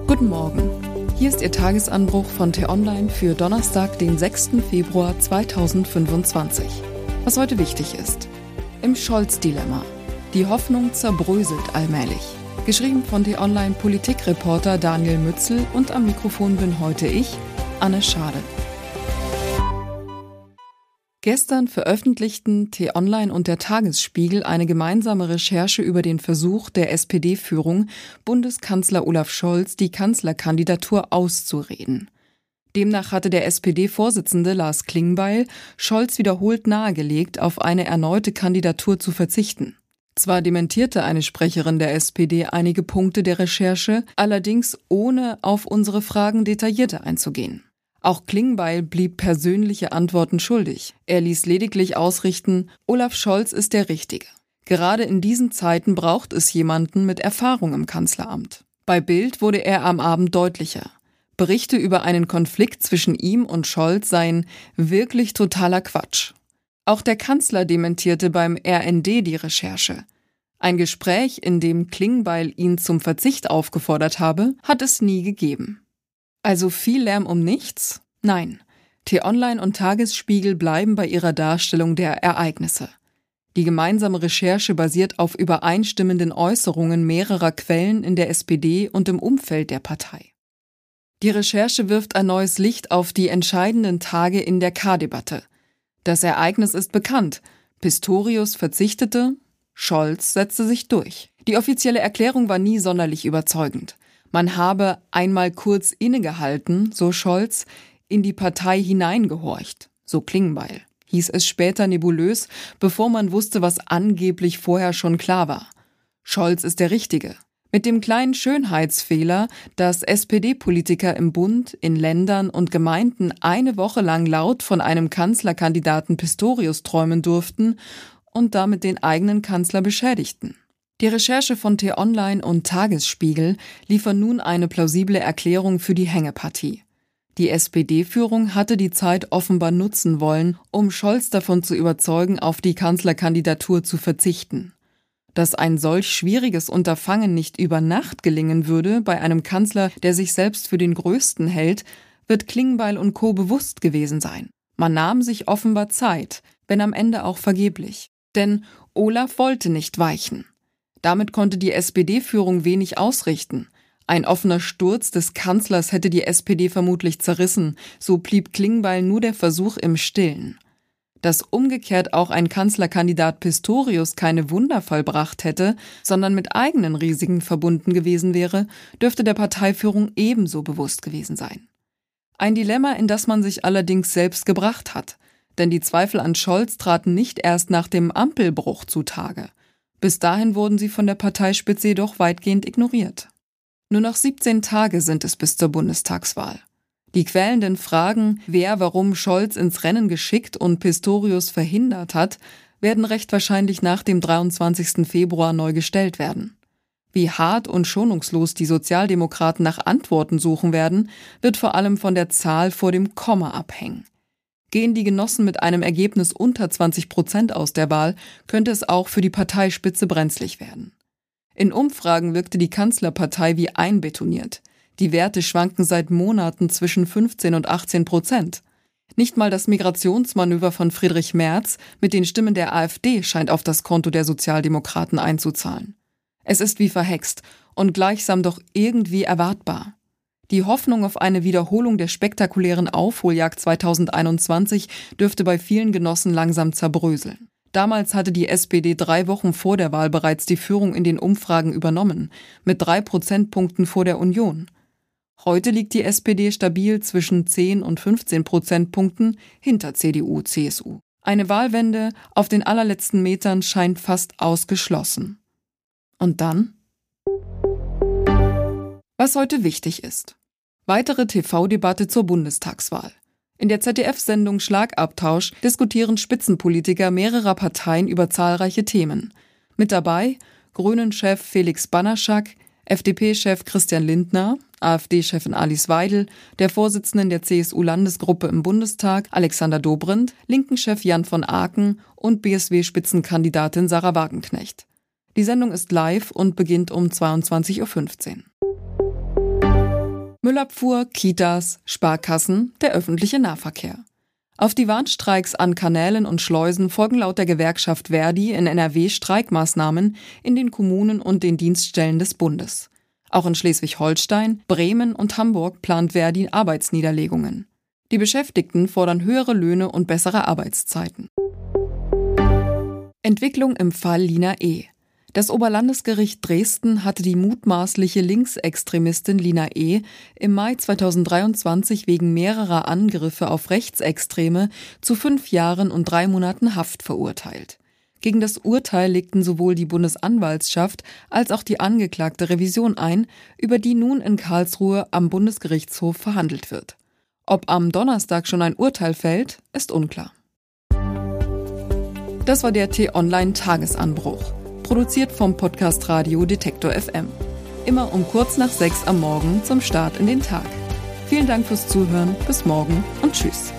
Guten Morgen. Hier ist Ihr Tagesanbruch von T-Online für Donnerstag, den 6. Februar 2025. Was heute wichtig ist. Im Scholz-Dilemma. Die Hoffnung zerbröselt allmählich. Geschrieben von T-Online Politikreporter Daniel Mützel und am Mikrofon bin heute ich, Anne Schade. Gestern veröffentlichten T-Online und der Tagesspiegel eine gemeinsame Recherche über den Versuch der SPD-Führung, Bundeskanzler Olaf Scholz die Kanzlerkandidatur auszureden. Demnach hatte der SPD-Vorsitzende Lars Klingbeil Scholz wiederholt nahegelegt, auf eine erneute Kandidatur zu verzichten. Zwar dementierte eine Sprecherin der SPD einige Punkte der Recherche, allerdings ohne auf unsere Fragen detaillierter einzugehen. Auch Klingbeil blieb persönliche Antworten schuldig. Er ließ lediglich ausrichten, Olaf Scholz ist der Richtige. Gerade in diesen Zeiten braucht es jemanden mit Erfahrung im Kanzleramt. Bei Bild wurde er am Abend deutlicher. Berichte über einen Konflikt zwischen ihm und Scholz seien wirklich totaler Quatsch. Auch der Kanzler dementierte beim RND die Recherche. Ein Gespräch, in dem Klingbeil ihn zum Verzicht aufgefordert habe, hat es nie gegeben. Also viel Lärm um nichts? Nein. T-Online und Tagesspiegel bleiben bei ihrer Darstellung der Ereignisse. Die gemeinsame Recherche basiert auf übereinstimmenden Äußerungen mehrerer Quellen in der SPD und im Umfeld der Partei. Die Recherche wirft ein neues Licht auf die entscheidenden Tage in der K-Debatte. Das Ereignis ist bekannt. Pistorius verzichtete, Scholz setzte sich durch. Die offizielle Erklärung war nie sonderlich überzeugend. Man habe einmal kurz innegehalten, so Scholz, in die Partei hineingehorcht, so Klingbeil. Hieß es später nebulös, bevor man wusste, was angeblich vorher schon klar war. Scholz ist der Richtige. Mit dem kleinen Schönheitsfehler, dass SPD-Politiker im Bund, in Ländern und Gemeinden eine Woche lang laut von einem Kanzlerkandidaten Pistorius träumen durften und damit den eigenen Kanzler beschädigten. Die Recherche von T-Online und Tagesspiegel liefern nun eine plausible Erklärung für die Hängepartie. Die SPD-Führung hatte die Zeit offenbar nutzen wollen, um Scholz davon zu überzeugen, auf die Kanzlerkandidatur zu verzichten. Dass ein solch schwieriges Unterfangen nicht über Nacht gelingen würde bei einem Kanzler, der sich selbst für den Größten hält, wird Klingbeil und Co. bewusst gewesen sein. Man nahm sich offenbar Zeit, wenn am Ende auch vergeblich. Denn Olaf wollte nicht weichen. Damit konnte die SPD-Führung wenig ausrichten. Ein offener Sturz des Kanzlers hätte die SPD vermutlich zerrissen, so blieb Klingbeil nur der Versuch im Stillen. Dass umgekehrt auch ein Kanzlerkandidat Pistorius keine Wunder vollbracht hätte, sondern mit eigenen Risiken verbunden gewesen wäre, dürfte der Parteiführung ebenso bewusst gewesen sein. Ein Dilemma, in das man sich allerdings selbst gebracht hat, denn die Zweifel an Scholz traten nicht erst nach dem Ampelbruch zutage. Bis dahin wurden sie von der Parteispitze jedoch weitgehend ignoriert. Nur noch 17 Tage sind es bis zur Bundestagswahl. Die quälenden Fragen, wer warum Scholz ins Rennen geschickt und Pistorius verhindert hat, werden recht wahrscheinlich nach dem 23. Februar neu gestellt werden. Wie hart und schonungslos die Sozialdemokraten nach Antworten suchen werden, wird vor allem von der Zahl vor dem Komma abhängen. Gehen die Genossen mit einem Ergebnis unter 20% aus der Wahl, könnte es auch für die Parteispitze brenzlig werden. In Umfragen wirkte die Kanzlerpartei wie einbetoniert. Die Werte schwanken seit Monaten zwischen 15 und 18%. Nicht mal das Migrationsmanöver von Friedrich Merz mit den Stimmen der AfD scheint auf das Konto der Sozialdemokraten einzuzahlen. Es ist wie verhext und gleichsam doch irgendwie erwartbar. Die Hoffnung auf eine Wiederholung der spektakulären Aufholjagd 2021 dürfte bei vielen Genossen langsam zerbröseln. Damals hatte die SPD 3 Wochen vor der Wahl bereits die Führung in den Umfragen übernommen, mit 3 Prozentpunkten vor der Union. Heute liegt die SPD stabil zwischen 10 und 15 Prozentpunkten hinter CDU, CSU. Eine Wahlwende auf den allerletzten Metern scheint fast ausgeschlossen. Und dann? Was heute wichtig ist. Weitere TV-Debatte zur Bundestagswahl. In der ZDF-Sendung Schlagabtausch diskutieren Spitzenpolitiker mehrerer Parteien über zahlreiche Themen. Mit dabei Grünen-Chef Felix Banaschak, FDP-Chef Christian Lindner, AfD-Chefin Alice Weidel, der Vorsitzenden der CSU-Landesgruppe im Bundestag Alexander Dobrindt, Linken-Chef Jan von Aken und BSW-Spitzenkandidatin Sarah Wagenknecht. Die Sendung ist live und beginnt um 22:15 Uhr. Müllabfuhr, Kitas, Sparkassen, der öffentliche Nahverkehr. Auf die Warnstreiks an Kanälen und Schleusen folgen laut der Gewerkschaft Verdi in NRW Streikmaßnahmen in den Kommunen und den Dienststellen des Bundes. Auch in Schleswig-Holstein, Bremen und Hamburg plant Verdi Arbeitsniederlegungen. Die Beschäftigten fordern höhere Löhne und bessere Arbeitszeiten. Entwicklung im Fall Lina E. Das Oberlandesgericht Dresden hatte die mutmaßliche Linksextremistin Lina E. im Mai 2023 wegen mehrerer Angriffe auf Rechtsextreme zu 5 Jahren und 3 Monaten Haft verurteilt. Gegen das Urteil legten sowohl die Bundesanwaltschaft als auch die Angeklagte Revision ein, über die nun in Karlsruhe am Bundesgerichtshof verhandelt wird. Ob am Donnerstag schon ein Urteil fällt, ist unklar. Das war der T-Online-Tagesanbruch. Produziert vom Podcast Radio Detektor FM. Immer um kurz nach 6 am Morgen zum Start in den Tag. Vielen Dank fürs Zuhören, bis morgen und tschüss.